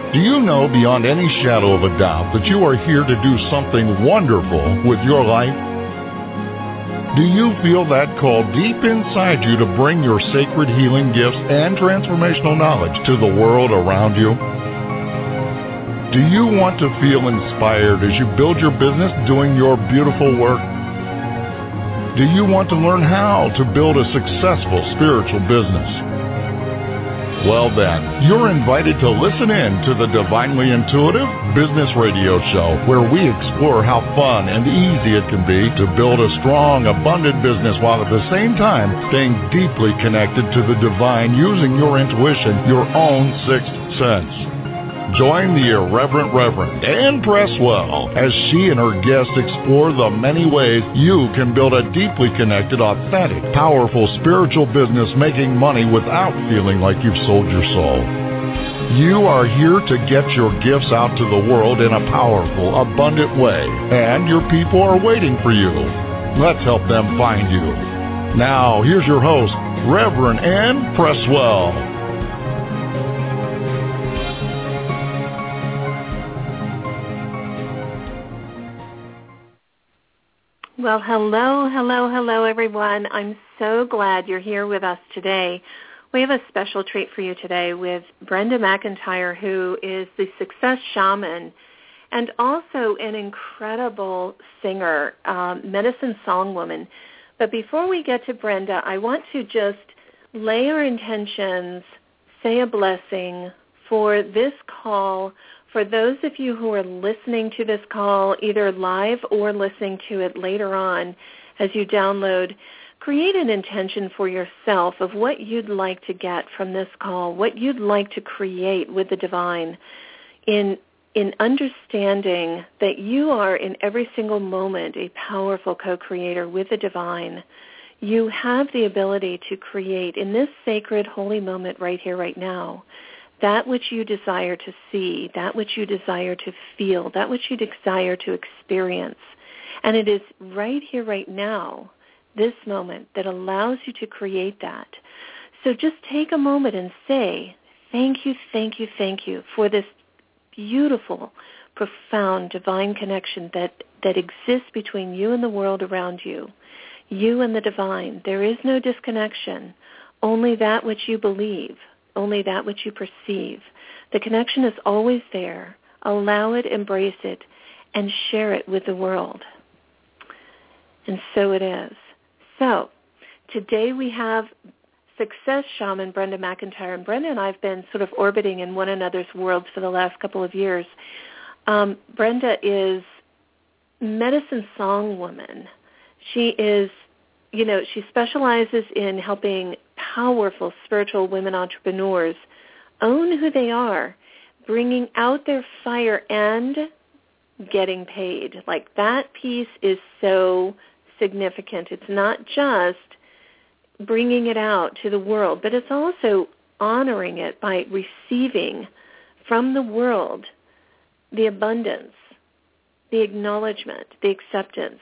Do you know beyond any shadow of a doubt that you are here to do something wonderful with your life? Do you feel that call deep inside you to bring your sacred healing gifts and transformational knowledge to the world around you? Do you want to feel inspired as you build your business doing your beautiful work? Do you want to learn how to build a successful spiritual business? Well then, you're invited to listen in to the Divinely Intuitive Business Radio Show, where we explore how fun and easy it can be to build a strong, abundant business while at the same time staying deeply connected to the divine using your intuition, your own sixth sense. Join the irreverent Reverend Ann Presswell as she and her guests explore the many ways you can build a deeply connected, authentic, powerful spiritual business making money without feeling like you've sold your soul. You are here to get your gifts out to the world in a powerful, abundant way, and your people are waiting for you. Let's help them find you. Now, here's your host, Reverend Ann Presswell. Well, hello, everyone. I'm so glad you're here with us today. We have a special treat for you today with Brenda McIntyre, who is the Success Shaman and also an incredible singer, medicine song woman. But before we get to Brenda, I want to just lay our intentions, say a blessing for this call. For those of you who are listening to this call, either live or listening to it later on as you download, create an intention for yourself of what you'd like to get from this call, what you'd like to create with the divine in understanding that you are in every single moment a powerful co-creator with the divine. You have the ability to create in this sacred, holy moment right here, right now, that which you desire to see, that which you desire to feel, that which you desire to experience. And it is right here, right now, this moment, that allows you to create that. So just take a moment and say, thank you for this beautiful, profound, divine connection that exists between you and the world around you, you and the divine. There is no disconnection, only that which you believe, only that which you perceive. The connection is always there. Allow it, embrace it, and share it with the world. And so it is. So today we have Success Shaman Brenda McIntyre. And Brenda and I have been sort of orbiting in one another's worlds for the last couple of years. Brenda is medicine song woman. She is, she specializes in helping powerful spiritual women entrepreneurs own who they are, bringing out their fire and getting paid. Like, that piece is so significant. It's not just bringing it out to the world, but it's also honoring it by receiving from the world the abundance, the acknowledgement, the acceptance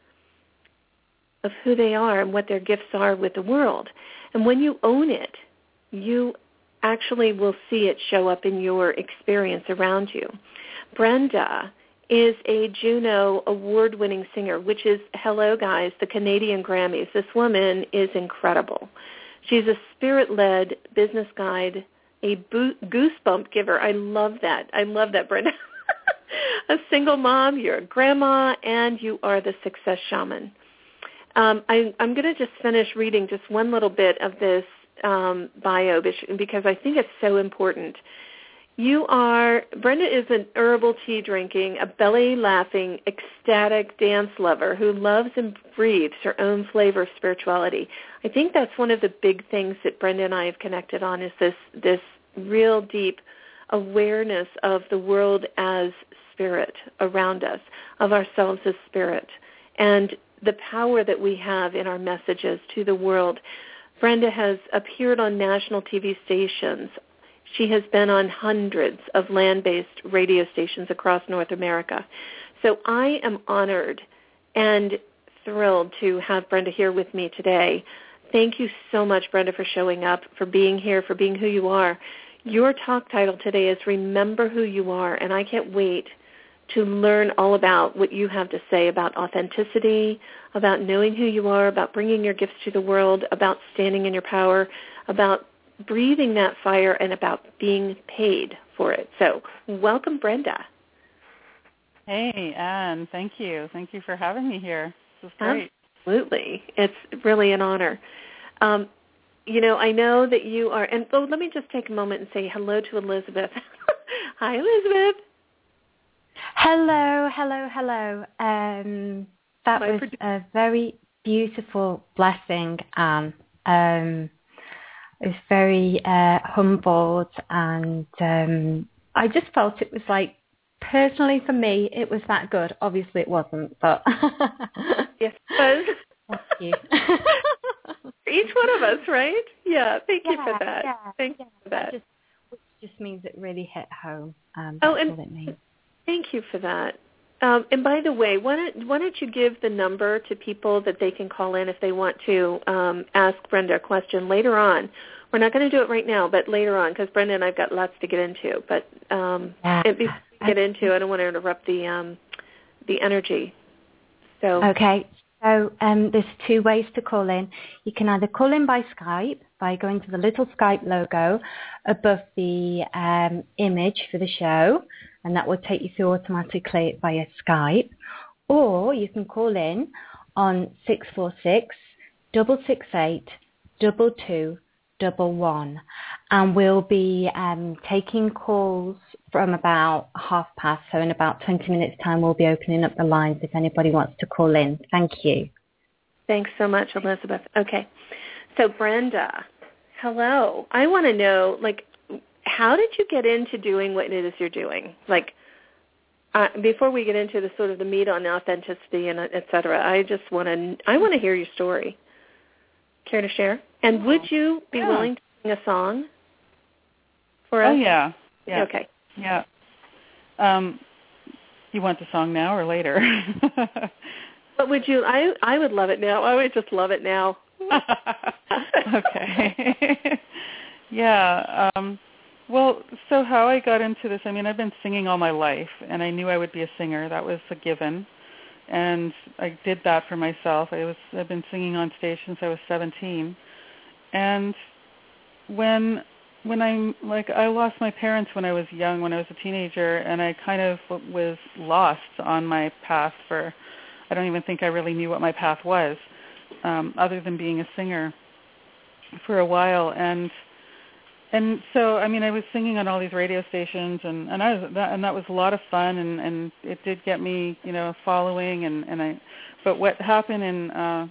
of who they are and what their gifts are with the world. And when you own it, you actually will see it show up in your experience around you. Brenda is a Juno award-winning singer, which is, hello guys, the Canadian Grammys. This woman is incredible. She's a spirit-led business guide, a goosebump giver. I love that. Brenda. A single mom, you're a grandma, and you are the Success Shaman. I'm going to just finish reading just one little bit of this bio because I think it's so important. Brenda is an herbal tea drinking, a belly laughing, ecstatic dance lover who loves and breathes her own flavor of spirituality. I think that's one of the big things that Brenda and I have connected on, is this real deep awareness of the world as spirit around us, of ourselves as spirit, and the power that we have in our messages to the world. Brenda has appeared on national TV stations. She has been on hundreds of land-based radio stations across North America. So I am honored and thrilled to have Brenda here with me today. Thank you so much, Brenda, for showing up, for being here, for being who you are. Your talk title today is Remember Who You Are, and I can't wait to learn all about what you have to say about authenticity, about knowing who you are, about bringing your gifts to the world, about standing in your power, about breathing that fire, and about being paid for it. So welcome, Brenda. Hey, Anne. Thank you. Thank you for having me here. This is great. Absolutely. It's really an honor. I know that you are, and let me just take a moment and say hello to Elizabeth. Hi, Elizabeth. Hello. That was a very beautiful blessing, Anne. I was very humbled, and I just felt it was like, personally for me, it was that good. Obviously it wasn't, but... Yes, it was. Thank you. Each one of us, right? Yeah, thank you for that. Thank you for that. Which just means it really hit home. And what it means. Thank you for that. And by the way, why don't you give the number to people that they can call in if they want to ask Brenda a question later on. We're not going to do it right now, but later on, because Brenda and I've got lots to get into. But before we get into, I don't want to interrupt the energy. So okay. So there's two ways to call in. You can either call in by Skype, by going to the little Skype logo above the image for the show, and that will take you through automatically via Skype. Or you can call in on 646-668-2211, and we'll be taking calls from about past, so in about 20 minutes' time we'll be opening up the lines if anybody wants to call in. Thank you. Thanks so much, Elizabeth. Okay. So, Brenda, hello. I want to know, how did you get into doing what it is you're doing? Before we get into the sort of the meat on authenticity and et cetera, I want to hear your story. Care to share? And would you be willing to sing a song for us? Oh, yeah. Okay. Yeah. You want the song now or later? What would you? I would love it now. I would just love it now. Okay. Yeah. Well, so how I got into this, I've been singing all my life, and I knew I would be a singer. That was a given. And I did that for myself. I've been singing on stage since I was 17. And when I lost my parents when I was young, when I was a teenager, and I kind of was lost on my path I don't even think I really knew what my path was, other than being a singer for a while. And so, I was singing on all these radio stations, and that was a lot of fun, and it did get me, following, but what happened in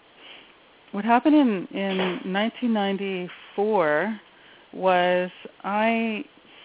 1994 was I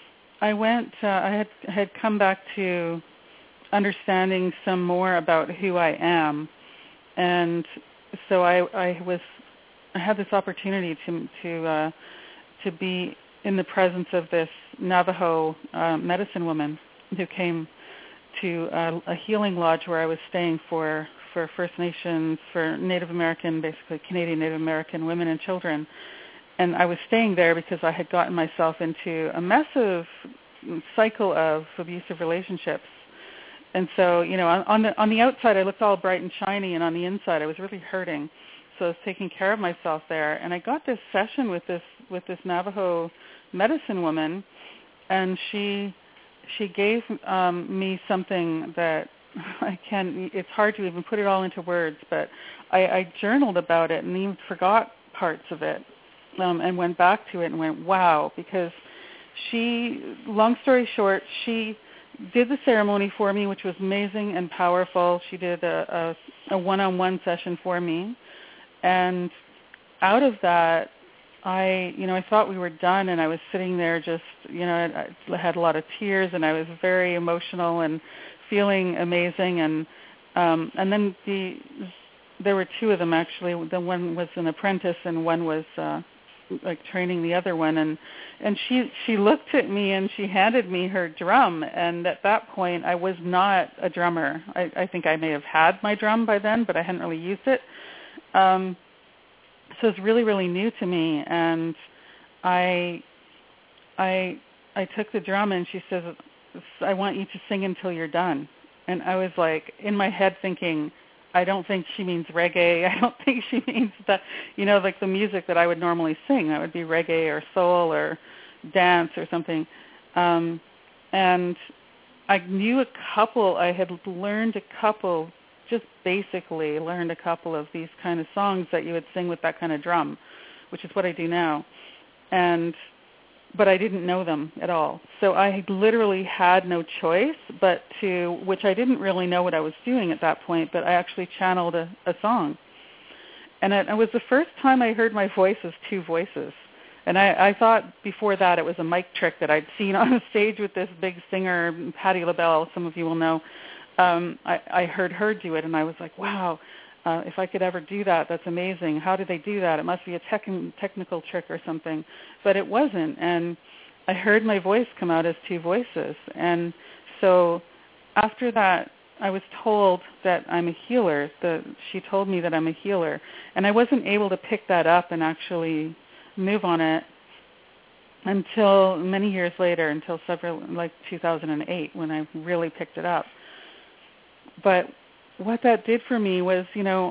had come back to understanding some more about who I am, and so I had this opportunity to be in the presence of this Navajo medicine woman who came to a healing lodge where I was staying for First Nations, for Native American, basically Canadian Native American women and children. And I was staying there because I had gotten myself into a massive cycle of abusive relationships. And so, on the outside I looked all bright and shiny, and on the inside I was really hurting. So I was taking care of myself there. And I got this session with this Navajo medicine woman, and she gave me something that it's hard to even put it all into words, but I journaled about it and even forgot parts of it. And went back to it and went, wow, because long story short, she did the ceremony for me, which was amazing and powerful. She did a one-on-one session for me. And out of that, I thought we were done, and I was sitting there just, I had a lot of tears, and I was very emotional and feeling amazing. And then there were two of them, actually. The one was an apprentice, and one was training the other one, and she looked at me and she handed me her drum, and at that point I was not a drummer. I think I may have had my drum by then, but I hadn't really used it. So it's really, really new to me, and I I took the drum and she says, I want you to sing until you're done. And I was like in my head thinking, I don't think she means reggae. I don't think she means that, like the music that I would normally sing. That would be reggae or soul or dance or something. And I knew I had learned a couple, just basically learned a couple of these kind of songs that you would sing with that kind of drum, which is what I do now. But I didn't know them at all. So I literally had no choice which I didn't really know what I was doing at that point, but I actually channeled a song. And it was the first time I heard my voice as two voices. And I thought before that it was a mic trick that I'd seen on stage with this big singer, Patti LaBelle, some of you will know. I heard her do it, and I was like, wow, if I could ever do that, that's amazing. How did they do that? It must be a technical trick or something. But it wasn't, and I heard my voice come out as two voices. And so after that, I was told that I'm a healer. She told me that I'm a healer. And I wasn't able to pick that up and actually move on it until many years later, until 2008, when I really picked it up. But what that did for me was,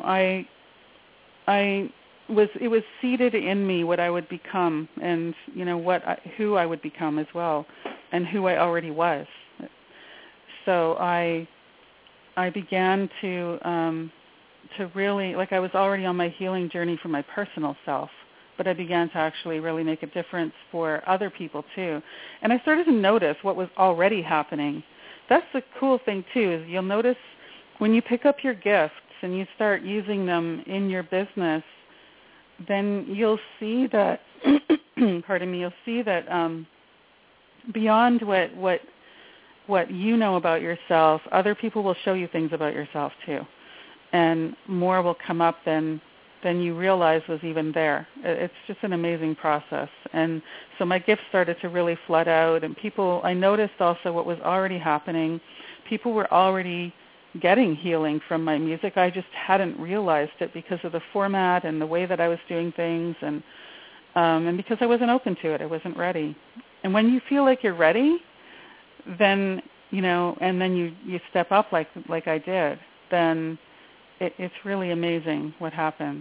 it was seeded in me what I would become, and who I would become as well, and who I already was. So I began to really, I was already on my healing journey for my personal self, but I began to actually really make a difference for other people too. And I started to notice what was already happening. That's the cool thing too, is you'll notice when you pick up your gifts and you start using them in your business, then you'll see that, you'll see that beyond what you know about yourself, other people will show you things about yourself too. And more will come up than you realize was even there. It's just an amazing process. And so my gifts started to really flood out, and I noticed also what was already happening. People were already getting healing from my music. I just hadn't realized it because of the format and the way that I was doing things, and because I wasn't open to it. I wasn't ready. And when you feel like you're ready, then, and then you step up like I did, then it's really amazing what happens.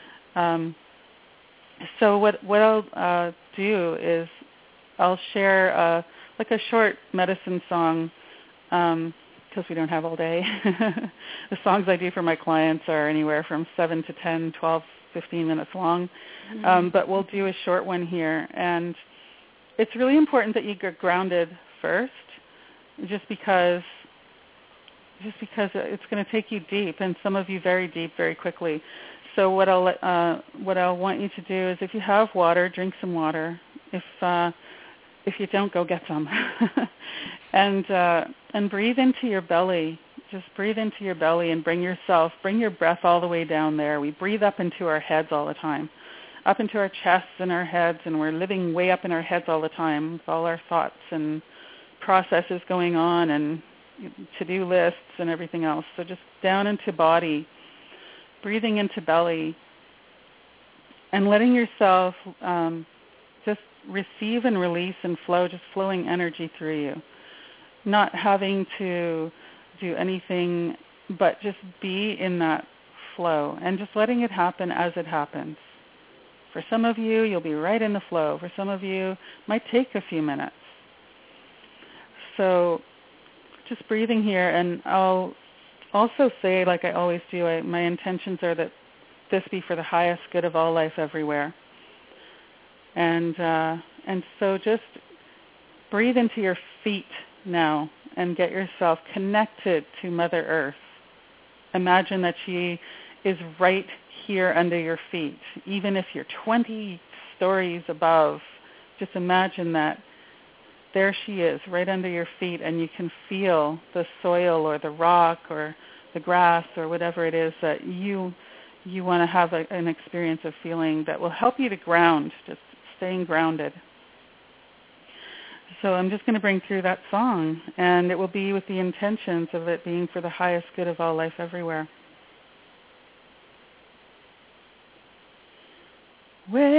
So what I'll do is I'll share a short medicine song, because we don't have all day. The songs I do for my clients are anywhere from 7 to 10, 12, 15 minutes long. But we'll do a short one here. And it's really important that you get grounded first, just because it's going to take you deep, and some of you very deep very quickly. So what I'll want you to do is, if you have water, drink some water. If you don't, go get some. And breathe into your belly. Just breathe into your belly and bring your breath all the way down there. We breathe up into our heads all the time, up into our chests and our heads, and we're living way up in our heads all the time with all our thoughts and processes going on and to-do lists and everything else. So just down into body, breathing into belly, and letting yourself just receive and release and flow, just flowing energy through you. Not having to do anything but just be in that flow and just letting it happen as it happens. For some of you, you'll be right in the flow. For some of you, it might take a few minutes. So just breathing here, and I'll also say, like I always do, my intentions are that this be for the highest good of all life everywhere. And so just breathe into your feet now and get yourself connected to Mother Earth. Imagine that she is right here under your feet. Even if you're 20 stories above, just imagine that there she is right under your feet, and you can feel the soil or the rock or the grass or whatever it is that you want to have an experience of feeling that will help you to ground, just staying grounded. So I'm just going to bring through that song, and it will be with the intentions of it being for the highest good of all life everywhere. Where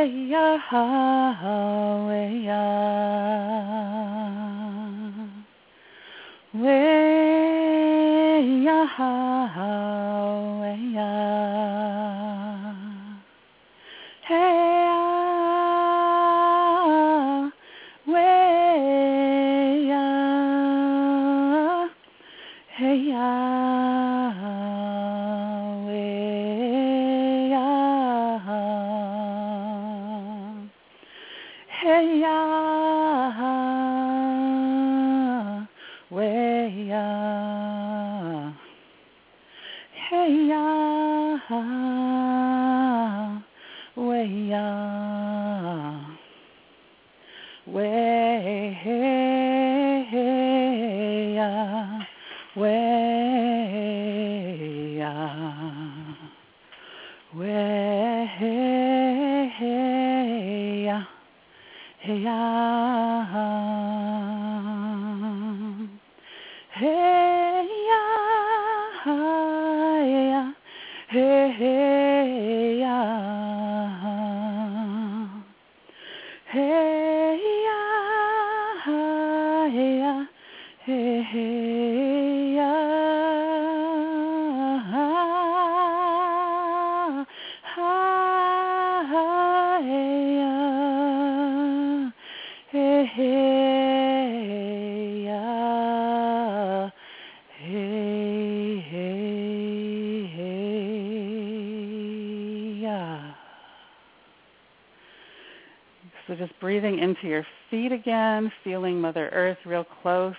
So just breathing into your feet again, feeling Mother Earth real close,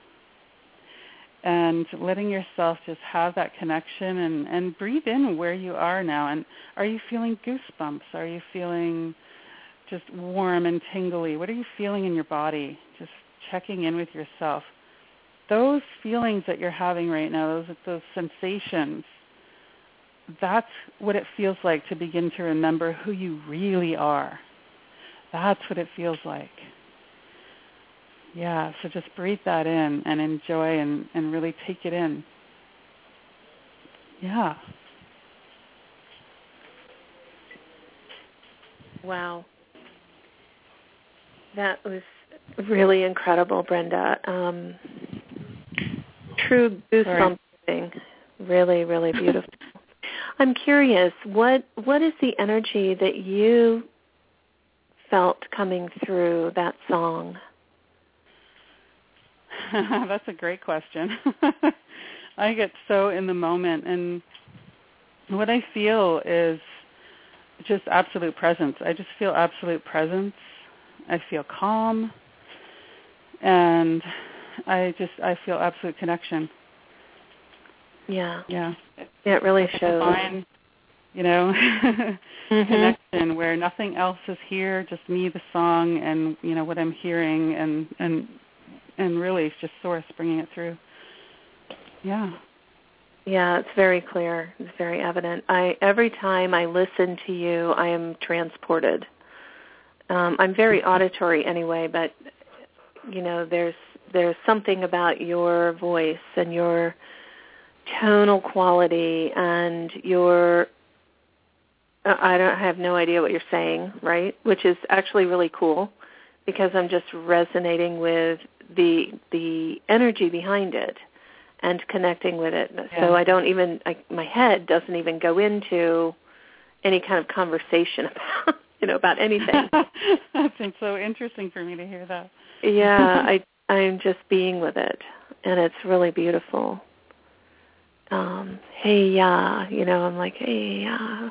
and letting yourself just have that connection and breathe in where you are now. And are you feeling goosebumps? Are you feeling just warm and tingly? What are you feeling in your body? Just checking in with yourself. Those feelings that you're having right now, those sensations, that's what it feels like to begin to remember who you really are. That's what it feels like. Yeah, so just breathe that in and enjoy and really take it in. Yeah. Wow. That was really incredible, Brenda. True goosebumps thing. Really, really beautiful. I'm curious, what is the energy that you felt coming through that song? That's a great question. I get so in the moment, and what I feel is just absolute presence. I just feel absolute presence. I feel calm, and I feel absolute connection. Yeah. Yeah. It really shows. Divine, connection where nothing else is here, just me, the song, and what I'm hearing, and really it's just Source bringing it through. Yeah. Yeah, it's very clear. It's very evident. Every time I listen to you, I am transported. I'm very auditory anyway, but there's something about your voice and your tonal quality and your I have no idea what you're saying, right? Which is actually really cool because I'm just resonating with the energy behind it and connecting with it. Yeah. So I don't even my head doesn't even go into any kind of conversation about anything. That's been so interesting for me to hear that. Yeah, I'm just being with it, and it's really beautiful. Hey, yeah, I'm like, hey, yeah.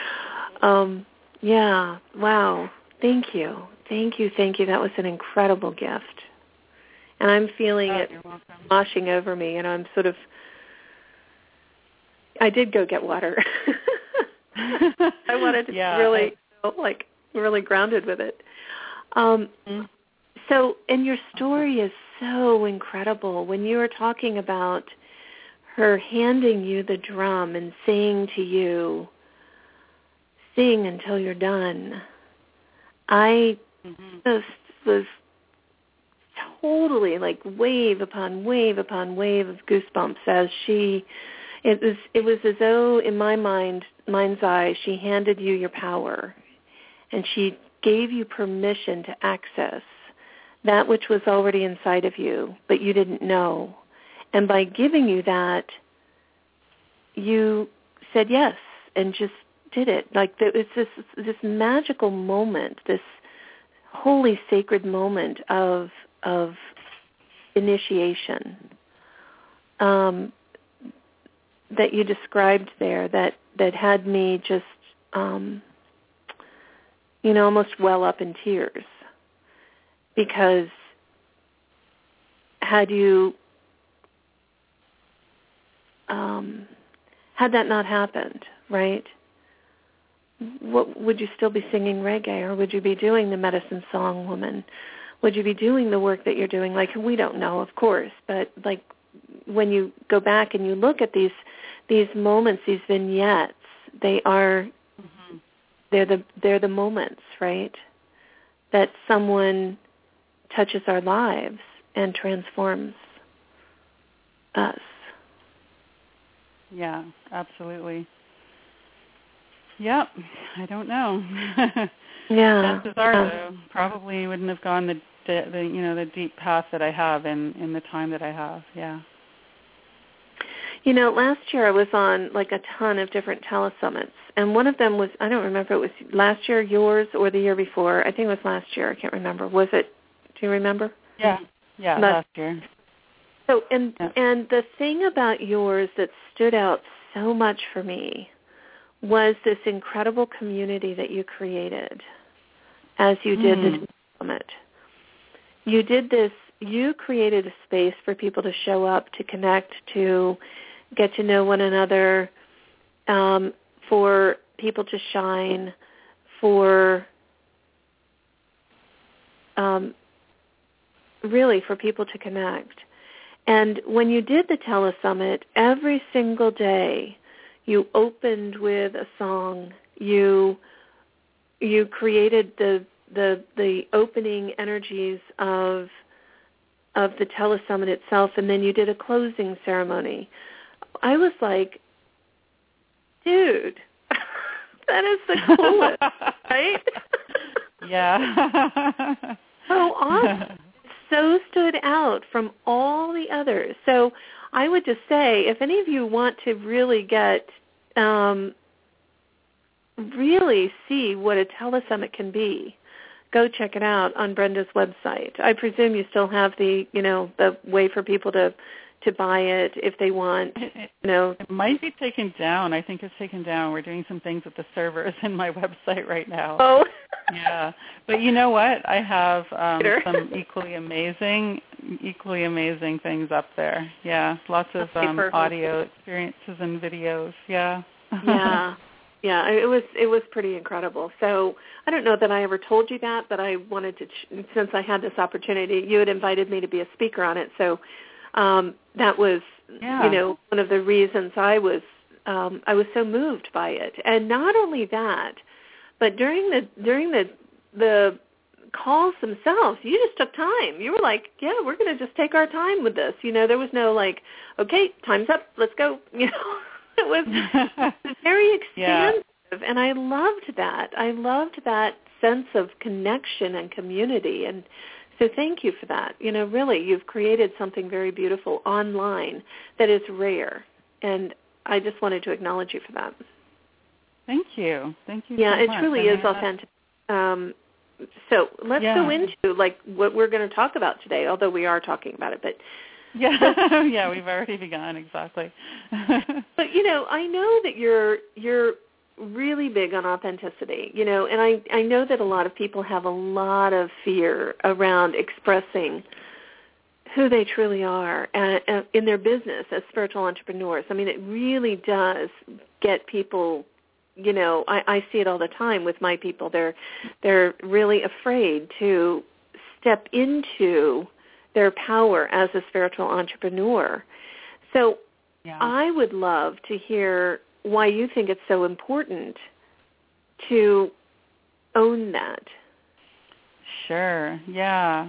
Yeah, wow. Thank you. That was an incredible gift. And I'm feeling it washing over me, and I'm sort of, I did go get water. I wanted to really feel really grounded with it. So, and your story is so incredible. When you were talking about her handing you the drum and saying to you, sing until you're done, I just was totally wave upon wave upon wave of goosebumps as it was as though in my mind's eye she handed you your power and she gave you permission to access that which was already inside of you, but you didn't know. And by giving you that, you said yes and just did it. Like it's this magical moment, this holy sacred moment of initiation that you described there, that had me just almost well up in tears, because had that not happened, right? What would you still be singing reggae, or would you be doing the Medicine Song Woman? Would you be doing the work that you're doing? Like, we don't know, of course, but like when you go back and you look at these moments, these vignettes, they're the moments, right, that someone touches our lives and transforms us. Yeah, absolutely. Yep, I don't know. Yeah. Chances are, though, probably wouldn't have gone the deep path that I have in the time that I have. Yeah. Last year I was on like a ton of different telesummits, and one of them was, I don't remember, it was last year, yours, or the year before. I think it was last year. I can't remember. Was it? Do you remember? Yeah, last year. So, and the thing about yours that stood out so much for me was this incredible community that you created as you did the summit. You did this, you created a space for people to show up, to connect, to get to know one another, for people to shine, for really for people to connect. And when you did the telesummit, every single day you opened with a song. You created the opening energies of the telesummit itself, and then you did a closing ceremony. I was like, dude, that is the coolest, right? Yeah. So awesome. So stood out from all the others. So I would just say, if any of you want to really get, really see what a telesummit can be, go check it out on Brenda's website. I presume you still have the way for people to buy it if they want. It might be taken down. I think it's taken down. We're doing some things with the servers in my website right now. Oh. Yeah. But you know what? I have some equally amazing things up there. Yeah. Lots of audio experiences and videos. Yeah. Yeah. Yeah, it was pretty incredible. So I don't know that I ever told you that, but I wanted to, since I had this opportunity, you had invited me to be a speaker on it. So that was, one of the reasons I was so moved by it. And not only that, but during the calls themselves, you just took time. You were like, yeah, we're going to just take our time with this. There was no like, okay, time's up, let's go. It was very expansive, and I loved that. I loved that sense of connection and community, and so thank you for that. Really, you've created something very beautiful online that is rare, and I just wanted to acknowledge you for that. Thank you. Thank you. Yeah, so it much. truly is authentic. So let's go into like what we're going to talk about today, although we are talking about it, but. Yeah, we've already begun, exactly. But, I know that you're really big on authenticity, and I know that a lot of people have a lot of fear around expressing who they truly are in their business as spiritual entrepreneurs. I mean, it really does get people, I see it all the time with my people. They're really afraid to step into their power as a spiritual entrepreneur. So I would love to hear why you think it's so important to own that. Sure. Yeah.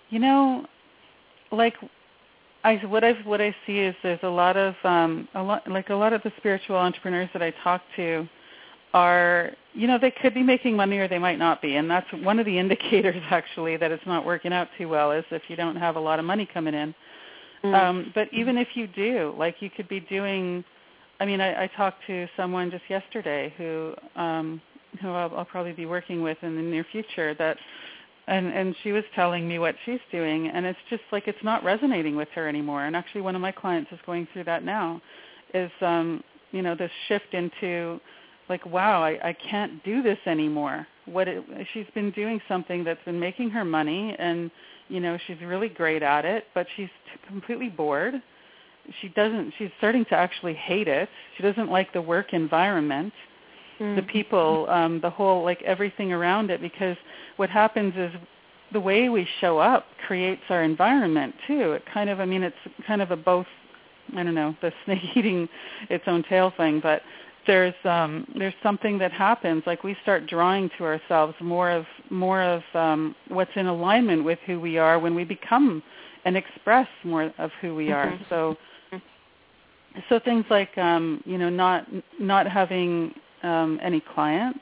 What I see is there's a lot of the spiritual entrepreneurs that I talk to are, they could be making money or they might not be. And that's one of the indicators, actually, that it's not working out too well is if you don't have a lot of money coming in. But even if you do, like you could be doing, I talked to someone just yesterday who I'll probably be working with in the near future and she was telling me what she's doing, and it's just like it's not resonating with her anymore. And actually one of my clients is going through that now, is, this shift into like, wow, I can't do this anymore. She's been doing something that's been making her money, and, she's really great at it, but she's completely bored. She's starting to actually hate it. She doesn't like the work environment, the people, the whole, like everything around it, because what happens is the way we show up creates our environment too. It's kind of a both, I don't know, the snake eating its own tail thing, but there's something that happens, like we start drawing to ourselves more of what's in alignment with who we are when we become and express more of who we are. So things like not having any clients,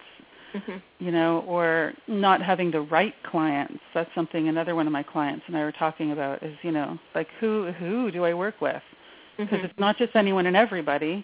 or not having the right clients. That's something another one of my clients and I were talking about is, like who do I work with? Because it's not just anyone and everybody,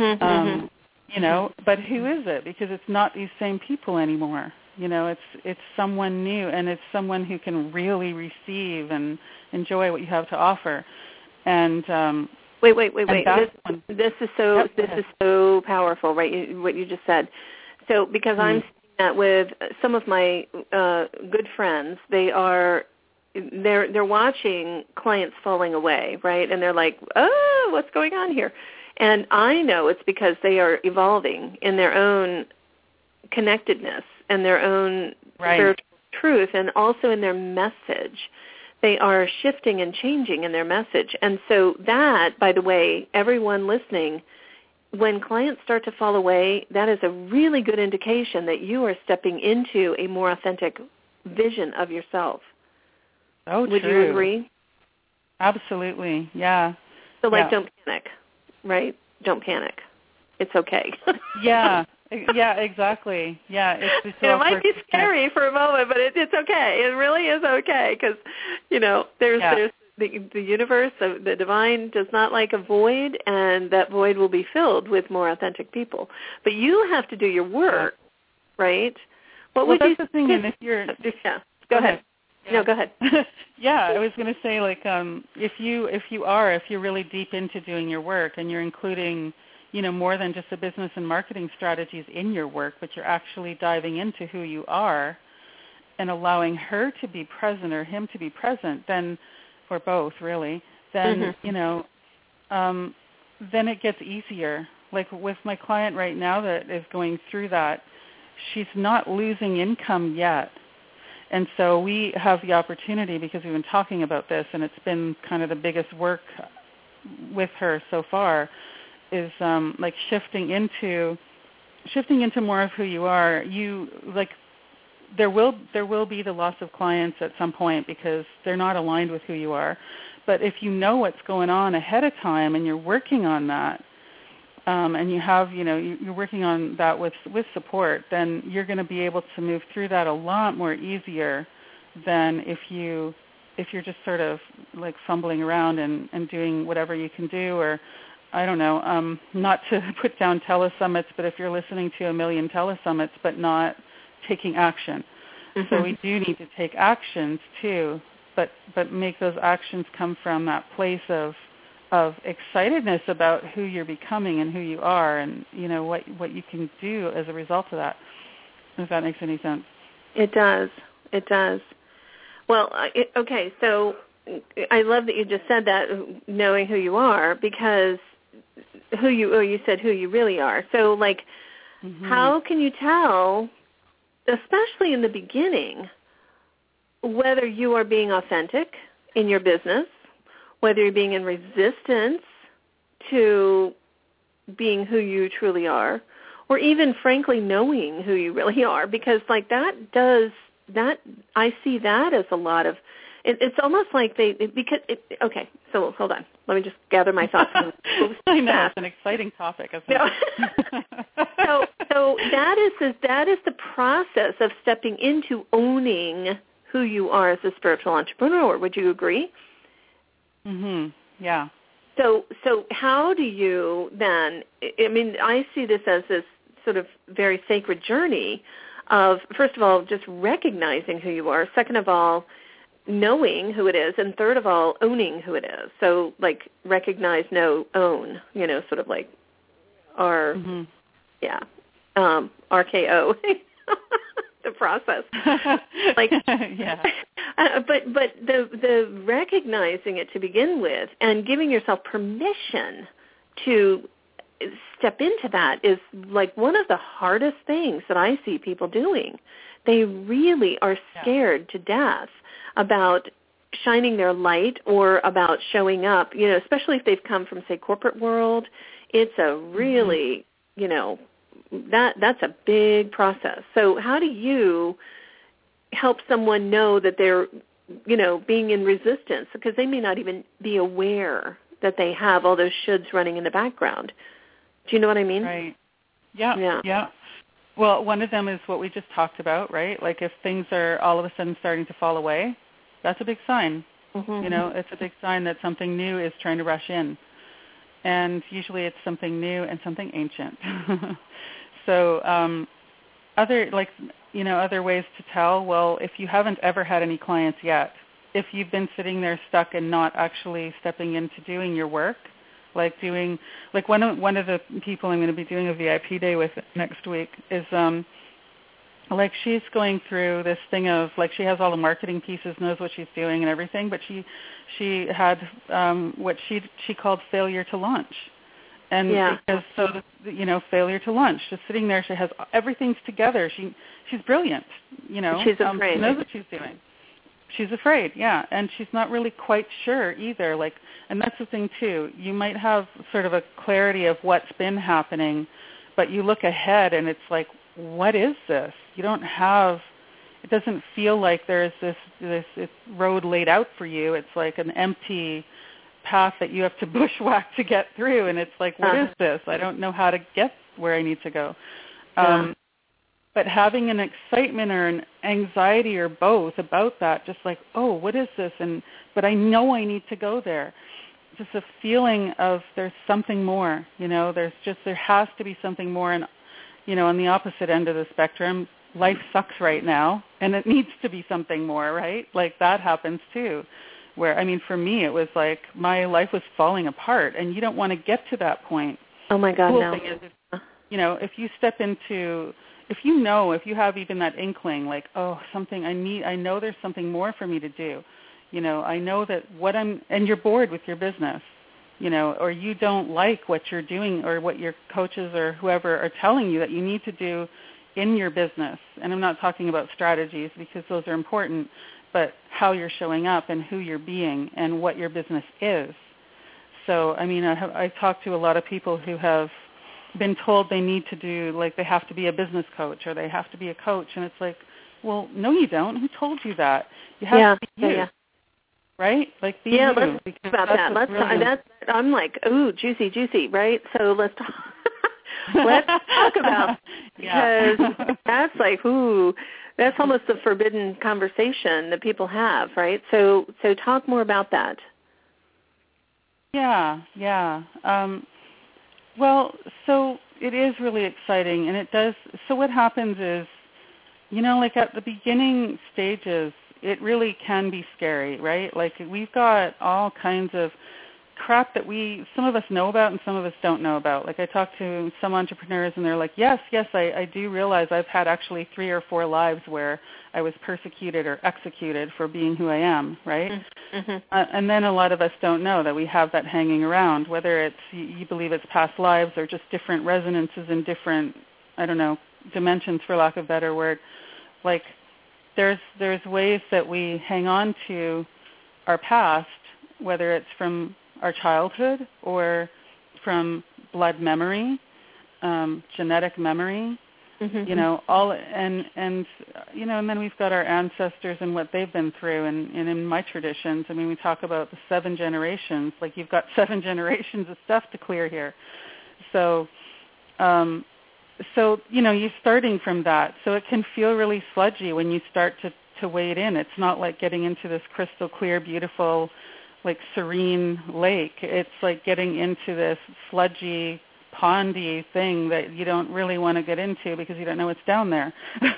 but who is it? Because it's not these same people anymore. It's someone new, and it's someone who can really receive and enjoy what you have to offer. And wait. This is so powerful, right? What you just said. So because I'm seeing that with some of my good friends, they're watching clients falling away, right? And they're like, oh, what's going on here? And I know it's because they are evolving in their own connectedness and their own spiritual truth, and also in their message. They are shifting and changing in their message. And so that, by the way, everyone listening, when clients start to fall away, that is a really good indication that you are stepping into a more authentic vision of yourself. Oh, Would true. you agree? Absolutely, yeah. So, don't panic, right? Don't panic. It's okay. Yeah, exactly. Yeah, it's it might be scary for a moment, but it's okay. It really is okay because, there's the universe, the divine does not like a void, and that void will be filled with more authentic people. But you have to do your work, right? That's the thing, and go ahead. No, go ahead. Yeah, I was going to say, like, if you're really deep into doing your work and you're including, more than just the business and marketing strategies in your work, but you're actually diving into who you are and allowing her to be present or him to be present, then, or both really, then, then it gets easier. Like with my client right now that is going through that, she's not losing income yet. And so we have the opportunity, because we've been talking about this, and it's been kind of the biggest work with her so far, is like shifting into more of who you are. There will be the loss of clients at some point because they're not aligned with who you are. But if you know what's going on ahead of time and you're working on that, and you have, you're working on that with support, then you're going to be able to move through that a lot more easier than if you're just sort of like fumbling around and doing whatever you can do, or I don't know, not to put down telesummits, but if you're listening to a million telesummits but not taking action. So we do need to take actions too, but make those actions come from that place of excitedness about who you're becoming and who you are, and what you can do as a result of that. If that makes any sense. It does. Well, okay. So I love that you just said that, knowing who you are, because you said who you really are. So, like, how can you tell, especially in the beginning, whether you are being authentic in your business, whether you're being in resistance to being who you truly are, or even, frankly, knowing who you really are? Because, like, I see that as a lot of, it's almost like okay, so hold on. Let me just gather my thoughts. I know, it's an exciting topic, isn't it? So So that is the process of stepping into owning who you are as a spiritual entrepreneur. Would you agree? Yeah. So how do you then, I mean, I see this as this sort of very sacred journey of, first of all, just recognizing who you are. Second of all, knowing who it is. And third of all, owning who it is. So like recognize, know, own, sort of like RKO, the process. Like, yeah. But the recognizing it to begin with and giving yourself permission to step into that is like one of the hardest things that I see people doing. They really are scared to death about shining their light or about showing up, especially if they've come from, say, corporate world. It's a really, that's a big process. So how do you help someone know that they're, being in resistance, because they may not even be aware that they have all those shoulds running in the background? Do you know what I mean? Right. Yeah. Well, one of them is what we just talked about, right? Like if things are all of a sudden starting to fall away, that's a big sign. It's a big sign that something new is trying to rush in. And usually it's something new and something ancient. So other ways to tell, well, if you haven't ever had any clients yet, if you've been sitting there stuck and not actually stepping into doing your work, like one of the people I'm going to be doing a VIP day with next week is like she's going through this thing of like she has all the marketing pieces, knows what she's doing and everything, but she had what she called failure to launch. And because failure to launch, just sitting there, she has everything's together. She's brilliant, She's afraid. She knows what she's doing. She's afraid, and she's not really quite sure either. Like, and that's the thing too. You might have sort of a clarity of what's been happening, but you look ahead and it's like, what is this? You don't have. It doesn't feel like there's this road laid out for you. It's like an empty path that you have to bushwhack to get through, and it's like, what is this? I don't know how to get where I need to go. But having an excitement or an anxiety or both about that, just like, oh, what is this? But I know I need to go there. Just a feeling of there's something more, there has to be something more. And, on the opposite end of the spectrum, life sucks right now, and it needs to be something more, right? Like that happens too. Where, for me, it was like my life was falling apart, and you don't want to get to that point. Oh, my God, no. The cool thing is, if you step into, if you have even that inkling, like, oh, I know there's something more for me to do. I know that and you're bored with your business, or you don't like what you're doing or what your coaches or whoever are telling you that you need to do in your business. And I'm not talking about strategies because those are important, but how you're showing up and who you're being and what your business is. So, I talk to a lot of people who have been told they need to do, like they have to be a business coach or they have to be a coach. And it's like, well, no, you don't. Who told you that? You have to be you, right? Like be you. Let's talk about that. I'm like, ooh, juicy, right? So let's talk. Let's talk about because that's like, ooh, that's almost the forbidden conversation that people have, right? So talk more about that. Yeah. Well, so it is really exciting, and it does. So what happens is, like at the beginning stages, it really can be scary, right? Like we've got all kinds of crap that some of us know about and some of us don't know about. Like I talk to some entrepreneurs and they're like, yes, I do realize I've had actually 3 or 4 lives where I was persecuted or executed for being who I am, right? Mm-hmm. And then a lot of us don't know that we have that hanging around, whether it's you believe it's past lives or just different resonances in different, dimensions, for lack of a better word. Like there's ways that we hang on to our past, whether it's from our childhood or from blood memory, genetic memory, all and then we've got our ancestors and what they've been through. And in my traditions, we talk about the 7 generations. Like you've got 7 generations of stuff to clear here. So so, you're starting from that. So it can feel really sludgy when you start to wade in. It's not like getting into this crystal clear, beautiful, like serene lake. It's like getting into this sludgy, pondy thing that you don't really want to get into because you don't know what's down there.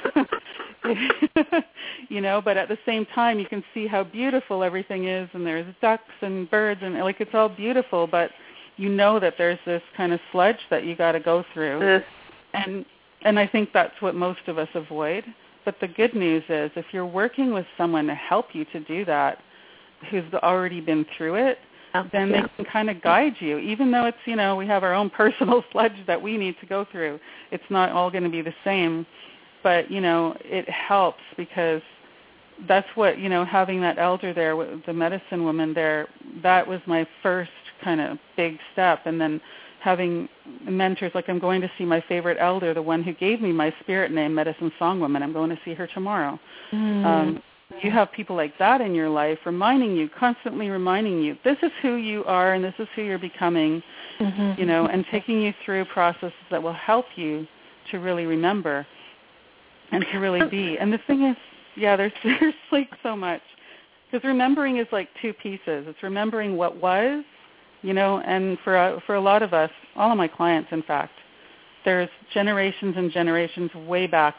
But at the same time you can see how beautiful everything is, and there's ducks and birds, and like it's all beautiful, but that there's this kind of sludge that you got to go through. And I think that's what most of us avoid. But the good news is if you're working with someone to help you to do that, who's already been through it, then they can kind of guide you, even though it's, we have our own personal sludge that we need to go through. It's not all going to be the same, but, it helps because that's what, having that elder there, the medicine woman there, that was my first kind of big step. And then having mentors, like I'm going to see my favorite elder, the one who gave me my spirit name, Medicine Song Woman. I'm going to see her tomorrow. You have people like that in your life constantly reminding you, this is who you are and this is who you're becoming, and taking you through processes that will help you to really remember and to really be. And the thing is, there's like so much. Because remembering is like two pieces. It's remembering what was, and for a lot of us, all of my clients, in fact, there's generations and generations way back,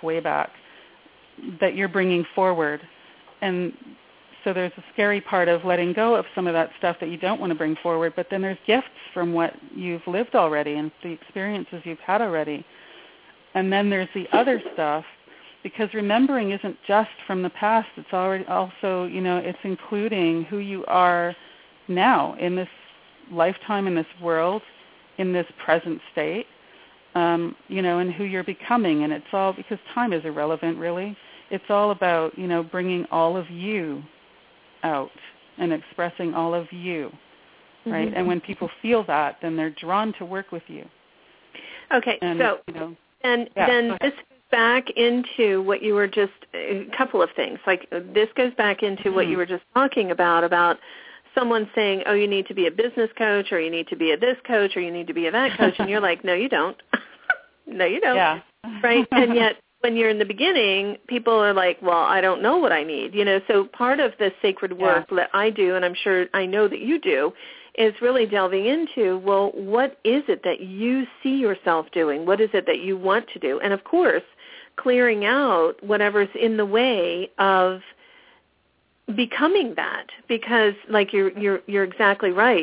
that you're bringing forward. And so there's a scary part of letting go of some of that stuff that you don't want to bring forward, but then there's gifts from what you've lived already and the experiences you've had already. And then there's the other stuff, because remembering isn't just from the past. It's already also, it's including who you are now in this lifetime, in this world, in this present state, and who you're becoming. And it's all because time is irrelevant, really. It's all about, bringing all of you out and expressing all of you, right? Mm-hmm. And when people feel that, then they're drawn to work with you. Okay, then this goes back into what you were just, a couple of things. Like this goes back into what you were just talking about someone saying, oh, you need to be a business coach, or you need to be a this coach, or you need to be a that coach, and you're like, no, you don't. No, you don't. Yeah. Right? And yet, when you're in the beginning, people are like, well, I don't know what I need. So part of the sacred work that I do, and I know that you do, is really delving into, well, what is it that you see yourself doing? What is it that you want to do? And, of course, clearing out whatever's in the way of becoming that, because, like, you're exactly right.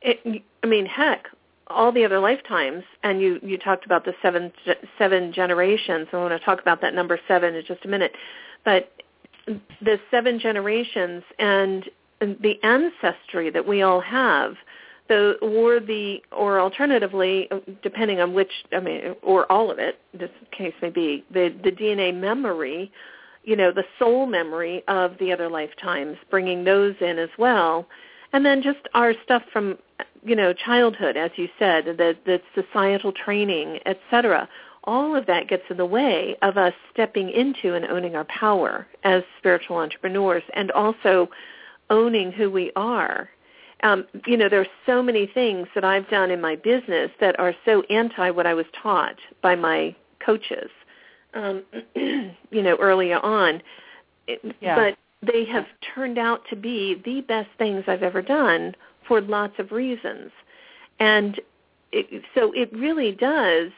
Heck, all the other lifetimes, and you talked about the seven generations. I want to talk about that number 7 in just a minute. But the 7 generations and the ancestry that we all have, or alternatively, depending on which, or all of it, this case may be, the DNA memory, the soul memory of the other lifetimes, bringing those in as well. And then just our stuff from, childhood, as you said, the societal training, etc. All of that gets in the way of us stepping into and owning our power as spiritual entrepreneurs, and also owning who we are. There's so many things that I've done in my business that are so anti what I was taught by my coaches, earlier on. But they have turned out to be the best things I've ever done for lots of reasons. And so it really does,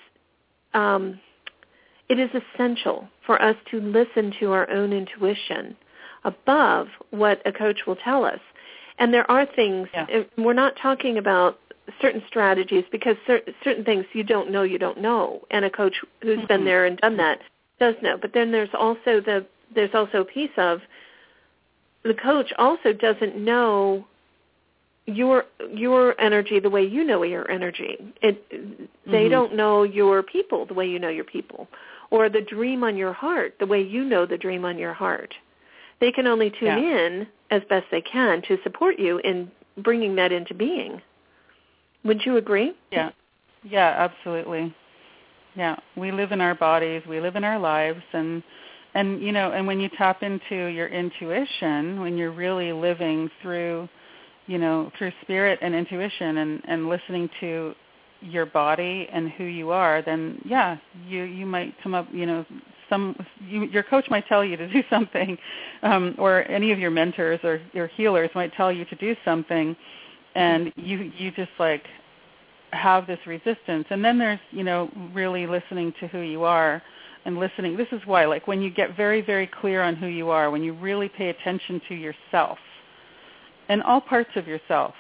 it is essential for us to listen to our own intuition above what a coach will tell us. And there are things, we're not talking about certain strategies, because certain things you don't know, and a coach who's been there and done that does know. But then there's also a piece of the coach also doesn't know your energy the way you know your energy. They don't know your people the way you know your people, or the dream on your heart the way you know the dream on your heart. They can only tune in as best they can to support you in bringing that into being. Would you agree? Yeah, absolutely. Yeah, we live in our bodies, we live in our lives, and when you tap into your intuition, when you're really living through spirit and intuition, and listening to your body and who you are, then yeah, you might come up, your coach might tell you to do something, or any of your mentors or your healers might tell you to do something, and you just like have this resistance. And then there's, really listening to who you are and listening. This is why, like, when you get very, very clear on who you are, when you really pay attention to yourself and all parts of yourself,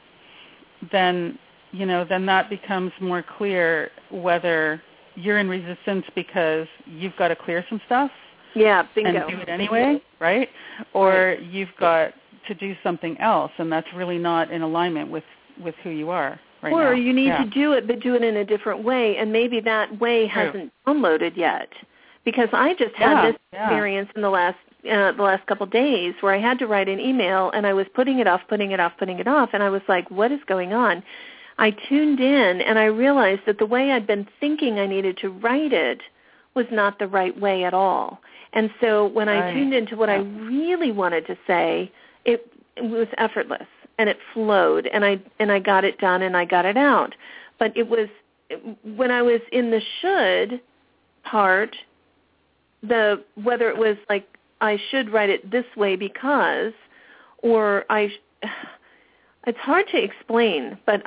then that becomes more clear whether you're in resistance because you've got to clear some stuff. Yeah, bingo. And do it anyway, right? Or you've got to do something else, and that's really not in alignment with who you are right now. Or you need to do it, but do it in a different way, and maybe that way hasn't downloaded yet. Because I just had this experience in the last couple of days where I had to write an email, and I was putting it off, and I was like, what is going on? I tuned in, and I realized that the way I'd been thinking I needed to write it was not the right way at all. And so when I tuned into what I really wanted to say, it was effortless, and it flowed, and I got it done, and I got it out. But it was, when I was in the should part, whether it was like I should write it this way because, or it's hard to explain, but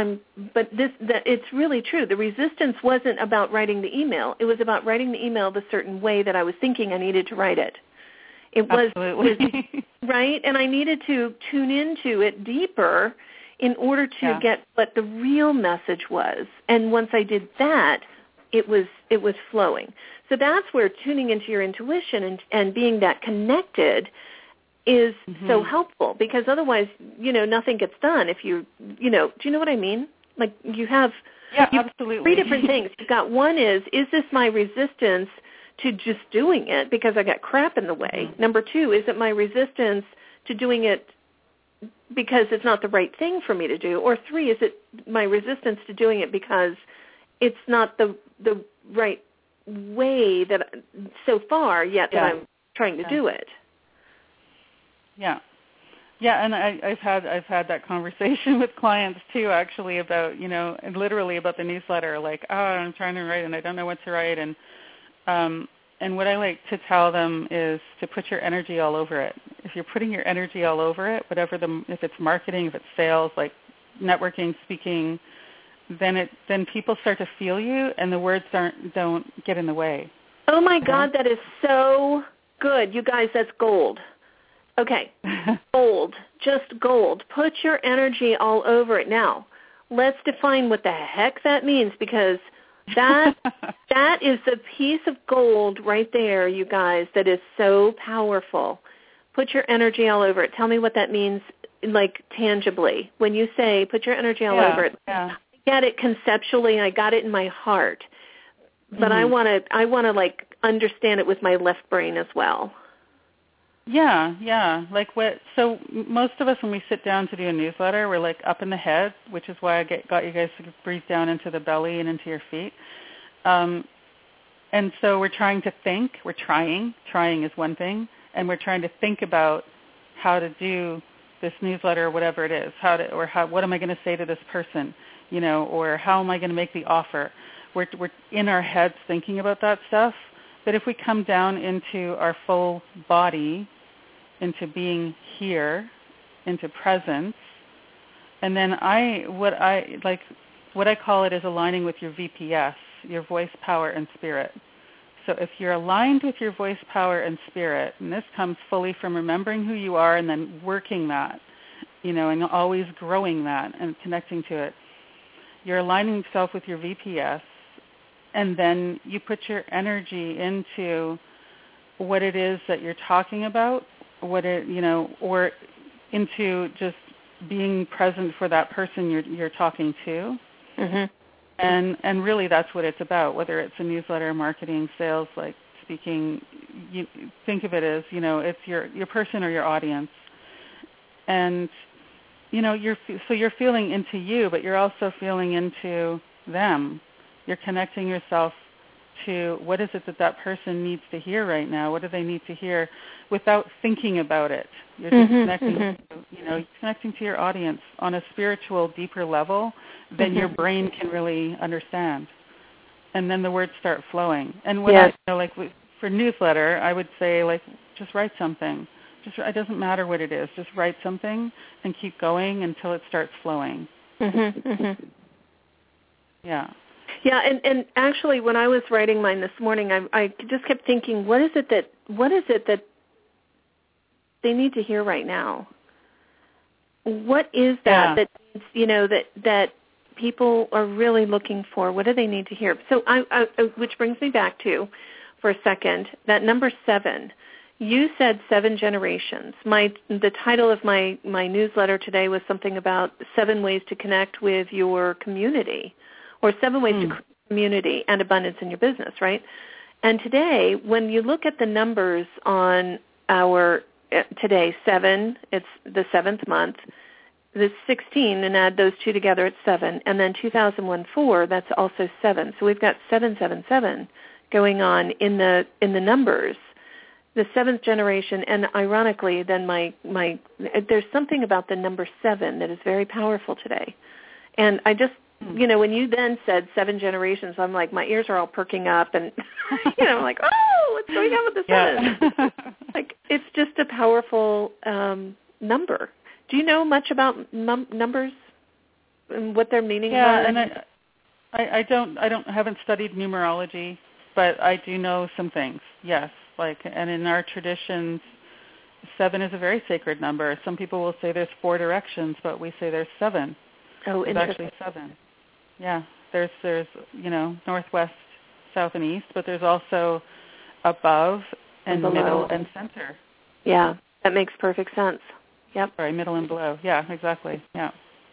it's really true. The resistance wasn't about writing the email. It was about writing the email the certain way that I was thinking I needed to write it. It was right, and I needed to tune into it deeper in order to get what the real message was. And once I did that, it was flowing. So that's where tuning into your intuition and being that connected is so helpful, because otherwise, nothing gets done if do you know what I mean? Like you have absolutely. three different things. You've got one is this my resistance to just doing it because I got crap in the way? Number two, is it my resistance to doing it because it's not the right thing for me to do? Or three, is it my resistance to doing it because it's not the right way that so far yet that I'm trying to do it? Yeah, and I've had that conversation with clients too, actually, about literally about the newsletter. Like, I'm trying to write and I don't know what to write, and what I like to tell them is to put your energy all over it. If you're putting your energy all over it, if it's marketing, if it's sales, like networking, speaking, then people start to feel you, and the words don't get in the way. Oh my God, that is so good, you guys. That's gold. Okay, gold, just gold. Put your energy all over it. Now, let's define what the heck that means, because that is the piece of gold right there, you guys, that is so powerful. Put your energy all over it. Tell me what that means, like tangibly. When you say put your energy all over it, I get it conceptually, I got it in my heart, but I want to like understand it with my left brain as well. Yeah. Like so most of us, when we sit down to do a newsletter, we're like up in the head, which is why I got you guys to breathe down into the belly and into your feet. And so we're trying to think. We're trying is one thing, and we're trying to think about how to do this newsletter or whatever it is. What am I going to say to this person, or how am I going to make the offer? We're in our heads thinking about that stuff. But if we come down into our full body, into being here, into presence, and then what I call it is aligning with your VPS, your voice, power, and spirit. So if you're aligned with your voice, power, and spirit, and this comes fully from remembering who you are and then working that, and always growing that and connecting to it, you're aligning yourself with your VPS. And then you put your energy into what it is that you're talking about, or into just being present for that person you're talking to. And really that's what it's about, whether it's a newsletter, marketing, sales, like speaking. You think of it as, it's your person or your audience. And, you're feeling into you, but you're also feeling into them. You're connecting yourself to what is it that person needs to hear right now. What do they need to hear without thinking about it? You're just connecting, connecting to your audience on a spiritual, deeper level than your brain can really understand. And then the words start flowing. And when for newsletter, I would say, like, just write something. It doesn't matter what it is. Just write something and keep going until it starts flowing. Yeah. Yeah, and actually, when I was writing mine this morning, I just kept thinking, what is it that they need to hear right now? What is that that people are really looking for? What do they need to hear? So, which brings me back to, for a second, that number 7. You said 7 generations. The title of my newsletter today was something about 7 ways to connect with your community, or 7 ways to create community and abundance in your business, right? And today, when you look at the numbers on today, 7, it's the 7th month, the 16, and add those two together, it's 7, and then 2001-4, that's also 7. So we've got 777 going on in the numbers. The 7th generation, and ironically, then there's something about the number 7 that is very powerful today. And I just, when you then said 7 generations, I'm like, my ears are all perking up, and I'm like, oh, what's going on with the 7? Like, it's just a powerful number. Do you know much about numbers and what their meaning are? Yeah, and I haven't studied numerology, but I do know some things. Yes. And in our traditions, 7 is a very sacred number. Some people will say there's 4 directions, but we say there's 7. Oh, it's actually 7. Yeah, there's northwest, south, and east, but there's also above and middle and center. Yeah, that makes perfect sense. Yep. Sorry, middle and below. Yeah, exactly. Yeah.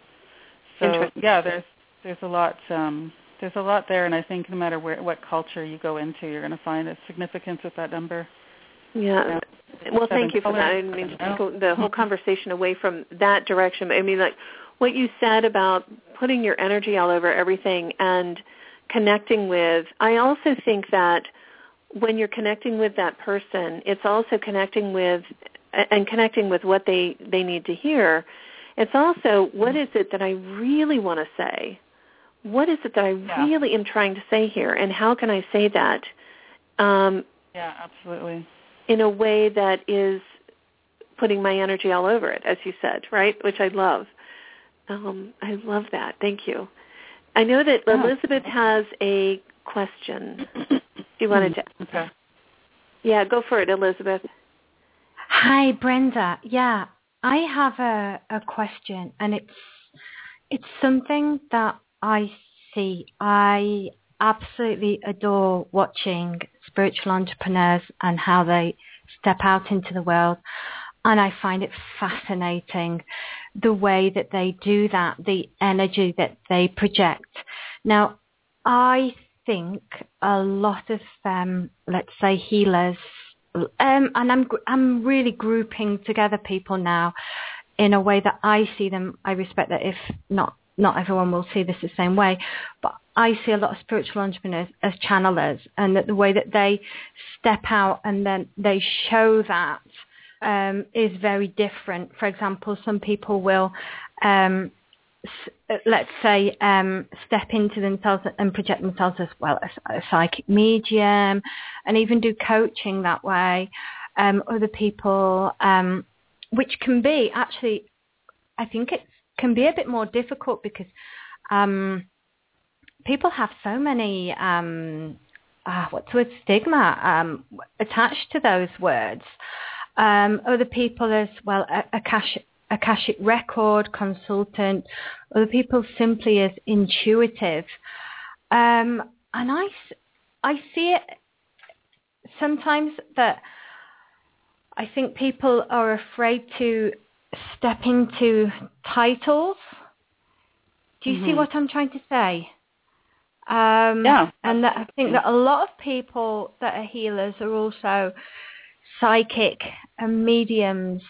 So yeah, there's a lot. There's a lot there, and I think no matter what culture you go into, you're going to find a significance with that number. Yeah. Well, thank you for that. I didn't mean to take the whole conversation away from that direction. I mean, like what you said about putting your energy all over everything and connecting with, I also think that when you're connecting with that person, it's also connecting with what they need to hear. It's also, what is it that I really want to say? What is it that I really am trying to say here, and how can I say that? Yeah, absolutely. In a way that is putting my energy all over it, as you said, right? Which I love. I love that. Thank you. I know that Elizabeth has a question. You wanted to? Okay. Yeah, go for it, Elizabeth. Hi, Brenda. Yeah, I have a question, and it's something that I see. I absolutely adore watching spiritual entrepreneurs and how they step out into the world. And I find it fascinating the way that they do that, the energy that they project. Now, I think a lot of, let's say, healers, and I'm really grouping together people now in a way that I see them. I respect that if not everyone will see this the same way, but I see a lot of spiritual entrepreneurs as channelers, and that the way that they step out and then they show that is very different. For example, some people will, let's say, step into themselves and project themselves as well as a psychic medium, and even do coaching that way. Other people, which can be actually, I think it can be a bit more difficult because people have so many, what's the word, stigma attached to those words. Other people as well, Akashic record consultant, other people simply as intuitive. And I see it sometimes that I think people are afraid to step into titles. Do you see what I'm trying to say? Yeah. And that I think that a lot of people that are healers are also psychic and mediums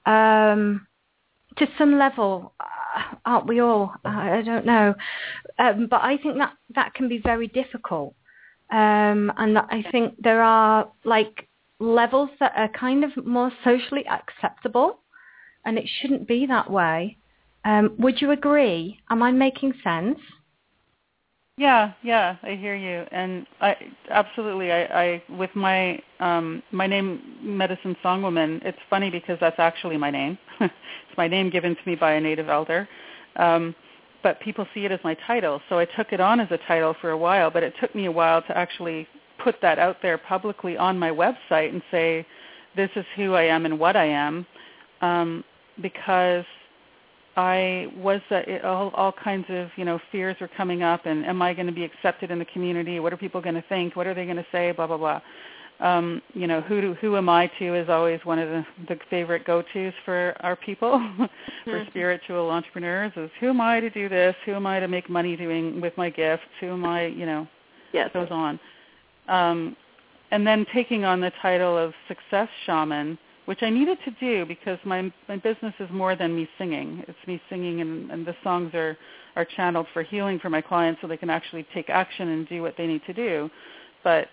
to some level, aren't we all? I don't know. But I think that can be very difficult. And that I think there are like levels that are kind of more socially acceptable, and it shouldn't be that way. Would you agree? Am I making sense? Yeah, I hear you, and I with my my name, Medicine Songwoman. It's funny because that's actually my name. It's my name given to me by a native elder, but people see it as my title. So I took it on as a title for a while, but it took me a while to actually put that out there publicly on my website and say, this is who I am and what I am, because I was all kinds of fears were coming up, and am I going to be accepted in the community? What are people going to think? What are they going to say? Blah blah blah. Who am I to is always one of the favorite go-tos for our people, for spiritual entrepreneurs. Is who am I to do this? Who am I to make money doing with my gifts? Who am I? Yes. Goes on. And then taking on the title of Success Shaman, which I needed to do because my business is more than me singing. It's me singing, and the songs are channeled for healing for my clients so they can actually take action and do what they need to do. But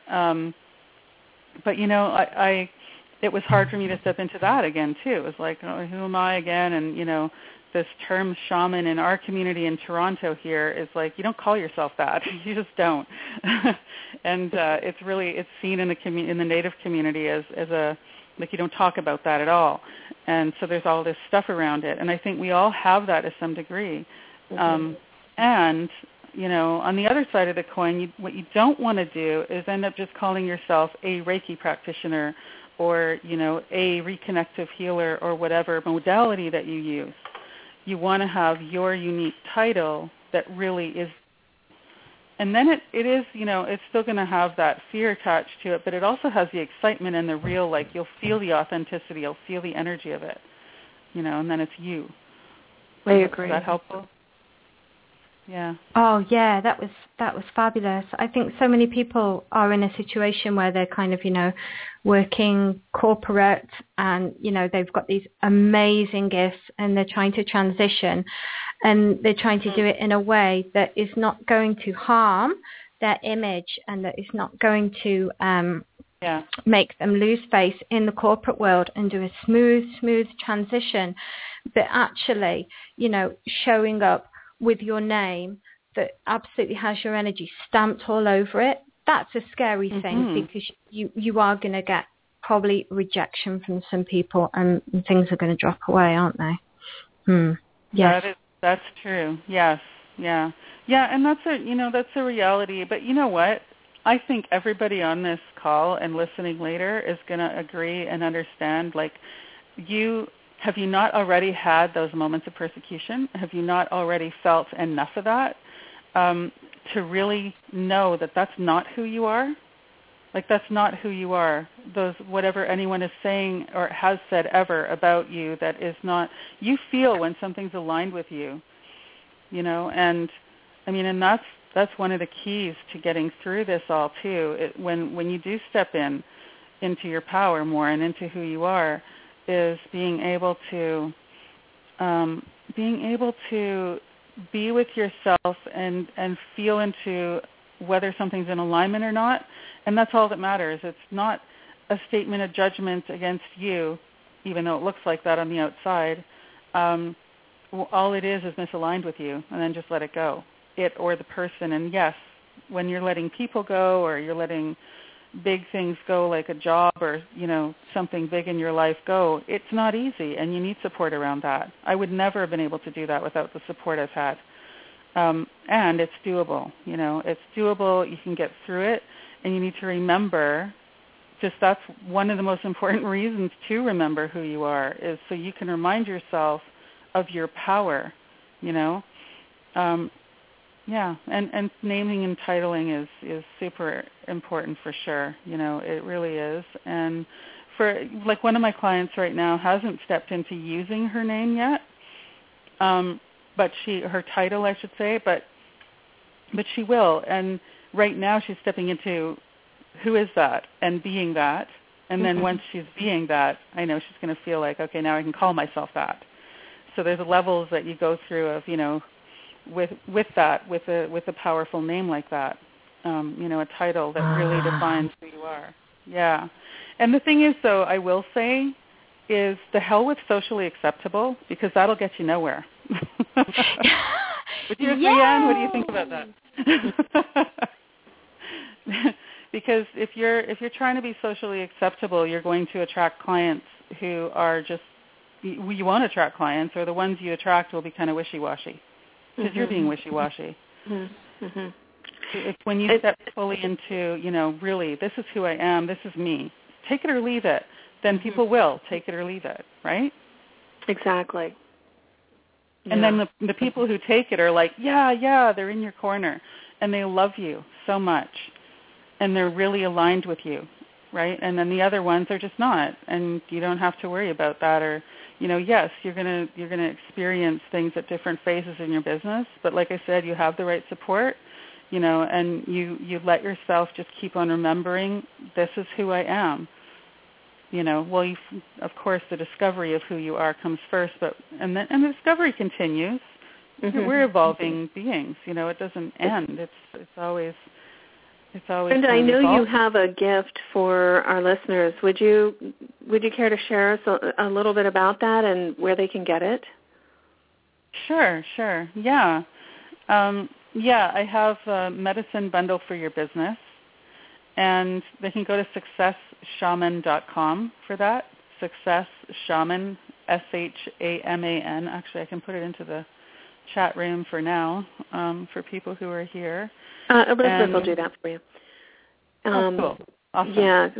it was hard for me to step into that again too. It was like, oh, who am I again? And this term shaman in our community in Toronto here is like, you don't call yourself that. You just don't. And it's seen in the Native community as a, like, you don't talk about that at all. And so there's all this stuff around it. And I think we all have that to some degree. And, on the other side of the coin, what you don't want to do is end up just calling yourself a Reiki practitioner or, a reconnective healer or whatever modality that you use. You want to have your unique title that really is. And then it is, it's still going to have that fear attached to it, but it also has the excitement and the real, like, you'll feel the authenticity, you'll feel the energy of it, and then it's you. I agree. Is that helpful? Yeah. Oh, yeah, that was fabulous. I think so many people are in a situation where they're kind of, working corporate and, they've got these amazing gifts and they're trying to transition and they're trying to do it in a way that is not going to harm their image and that is not going to make them lose face in the corporate world and do a smooth transition, but actually, showing up with your name that absolutely has your energy stamped all over it. That's a scary thing because you are going to get probably rejection from some people and things are going to drop away, aren't they? Yes. That's true. Yes. Yeah. Yeah, and that's a reality. But you know what? I think everybody on this call and listening later is going to agree and understand, like, have you not already had those moments of persecution? Have you not already felt enough of that to really know that that's not who you are? Like, that's not who you are. Those, whatever anyone is saying or has said ever about you, that is not, you feel when something's aligned with you, and I mean, and that's one of the keys to getting through this all too. When you do step into your power more and into who you are, is being able to be with yourself and feel into whether something's in alignment or not, and that's all that matters. It's not a statement of judgment against you, even though it looks like that on the outside. All it is misaligned with you, and then just let it go, it or the person. And yes, when you're letting people go or you're letting big things go, like a job or, something big in your life go, it's not easy, and you need support around that. I would never have been able to do that without the support I've had. And it's doable, it's doable. You can get through it, and you need to remember, that's one of the most important reasons to remember who you are, is so you can remind yourself of your power, Yeah, and naming and titling is super important for sure. It really is. And for, like, one of my clients right now hasn't stepped into using her name yet, but her title, I should say, but she will. And right now she's stepping into who is that and being that. And then once she's being that, I know she's going to feel like, okay, now I can call myself that. So there's levels that you go through of, with a powerful name like that, a title that really defines who you are. Yeah. And the thing is, though, I will say, is the hell with socially acceptable, because that'll get you nowhere. Would you agree, Anne? What do you think about that? Because if you're trying to be socially acceptable, you're going to attract clients who are just, you want to attract clients, or the ones you attract will be kind of wishy-washy because you're being wishy-washy. Mm-hmm. If when you step fully into, really, this is who I am, this is me, take it or leave it, then people will take it or leave it, right? Exactly. And then the people who take it are like, yeah, they're in your corner, and they love you so much, and they're really aligned with you, right? And then the other ones are just not, and you don't have to worry about that. Or, yes, you're gonna experience things at different phases in your business, but like I said, you have the right support, and you let yourself just keep on remembering, this is who I am. Of course, the discovery of who you are comes first, and the discovery continues. We're evolving beings. It doesn't end. It's always. And I know you have a gift for our listeners. Would you care to share us a little bit about that and where they can get it? Sure. Yeah. I have a medicine bundle for your business, and they can go to successshaman.com for that. Success Shaman, SHAMAN. Actually, I can put it into the chat room for now for people who are here. Elizabeth will do that for you. Cool. Awesome. Yeah.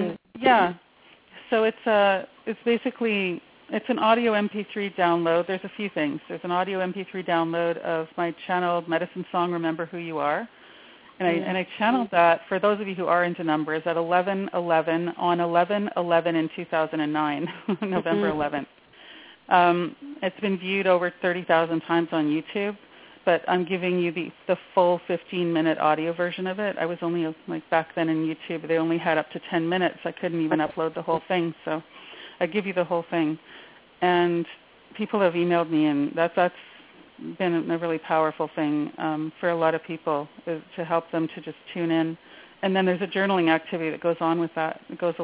So it's basically, it's an audio MP3 download. There's a few things. There's an audio MP3 download of my channeled medicine song, Remember Who You Are. And I channeled that, for those of you who are into numbers, at 11/11 on 11/11 in 2009, November 11th. It's been viewed over 30,000 times on YouTube, but I'm giving you the full 15-minute audio version of it. I was only, back then in YouTube, they only had up to 10 minutes. I couldn't even upload the whole thing, so I give you the whole thing. And people have emailed me, and that's been a really powerful thing for a lot of people, is to help them to just tune in. And then there's a journaling activity that goes along with that.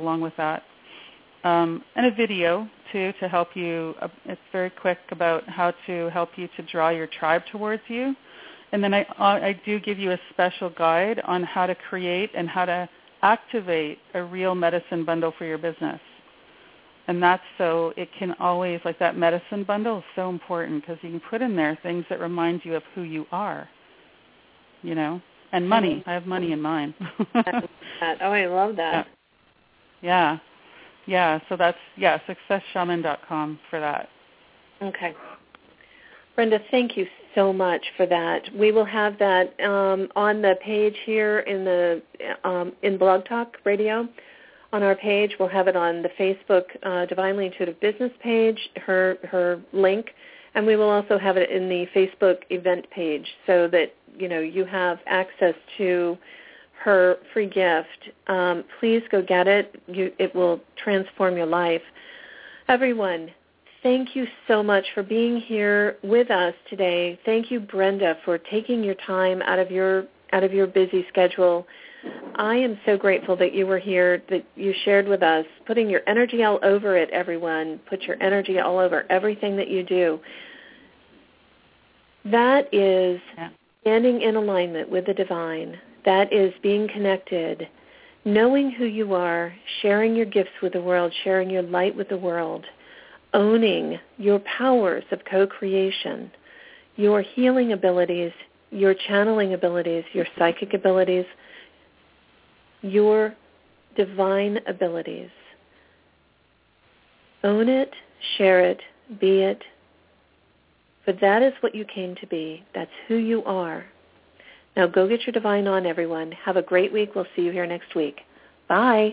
And a video, too, to help you. It's very quick about how to help you to draw your tribe towards you. And then I do give you a special guide on how to create and how to activate a real medicine bundle for your business. And that's so it can always, that medicine bundle is so important because you can put in there things that remind you of who you are, and money. I have money in mine. I love that. Yeah. So that's, successshaman.com for that. Okay. Brenda, thank you so much for that. We will have that on the page here in Blog Talk Radio. On our page, we'll have it on the Facebook Divinely Intuitive Business page, her link, and we will also have it in the Facebook event page so that, you have access to her free gift. Please go get it. It will transform your life. Everyone, thank you so much for being here with us today. Thank you, Brenda, for taking your time out of your busy schedule. I am so grateful that you were here, that you shared with us, putting your energy all over it, everyone. Put your energy all over everything that you do. That is standing in alignment with the divine. That is being connected, knowing who you are, sharing your gifts with the world, sharing your light with the world, owning your powers of co-creation, your healing abilities, your channeling abilities, your psychic abilities, your divine abilities. Own it, share it, be it. For that is what you came to be. That's who you are. Now go get your divine on, everyone. Have a great week. We'll see you here next week. Bye.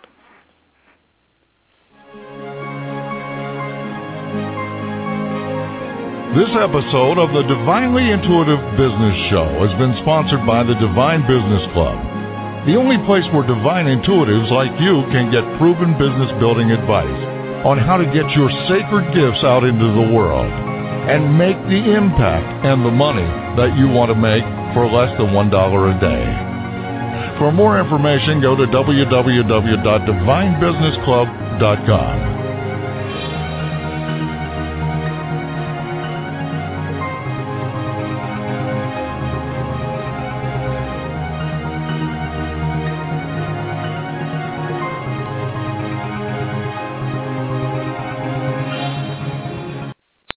This episode of the Divinely Intuitive Business Show has been sponsored by the Divine Business Club, the only place where divine intuitives like you can get proven business building advice on how to get your sacred gifts out into the world and make the impact and the money that you want to make for less than $1 a day. For more information, go to www.divinebusinessclub.com.